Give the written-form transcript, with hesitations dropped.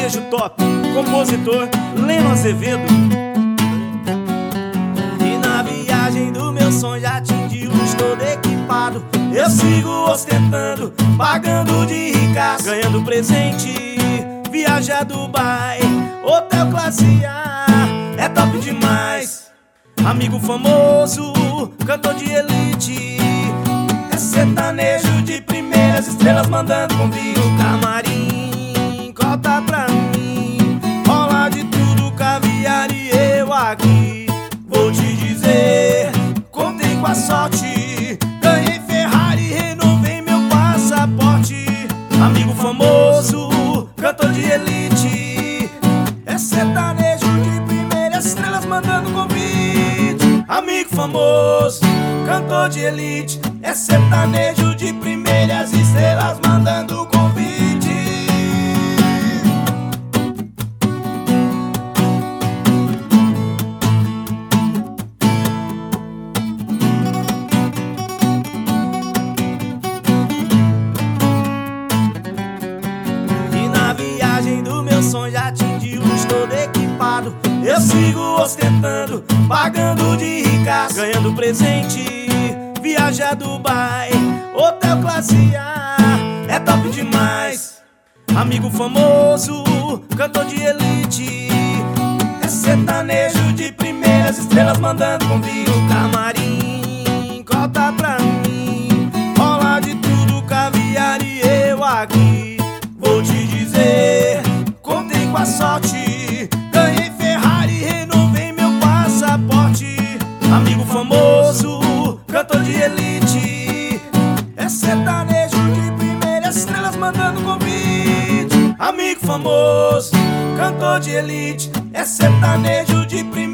sertanejo top, compositor Leno Azevedo. E na viagem do meu sonho já atingi o luxo todo equipado. Eu sigo ostentando, pagando de ricaço, ganhando presente, viagem a Dubai, hotel classe A, é top demais. Amigo famoso, cantor de elite, é sertanejo de primeiras estrelas mandando convite. O camarim, cota pra mim, rola de tudo, caviar e eu aqui. Vou te dizer, contei com a sorte, ganhei Ferrari, renovei meu passaporte. Amigo famoso, cantor de elite, é sertanejo de primeiras estrelas mandando convite. Amigo famoso, cantor de elite, é sertanejo de primeiras estrelas mandando convite. E na viagem do meu sonho já atingi o luxo todo equipado. Eu sigo ostentando, pagando de ricaço, ganhando presente, viagem a Dubai, hotel classe A, é top demais. Amigo famoso, cantor de elite, é sertanejo de primeiras estrelas mandando convite. O camarim, cota pra mim, rola de tudo, caviar e eu aqui. Vou te dizer, contei com a sorte, ganhei Ferrari, renovei meu passaporte. Amigo famoso, cantor de elite, é sertanejo de primeiras estrelas mandando convite. Amigo famoso, cantor de elite, é sertanejo de primeiras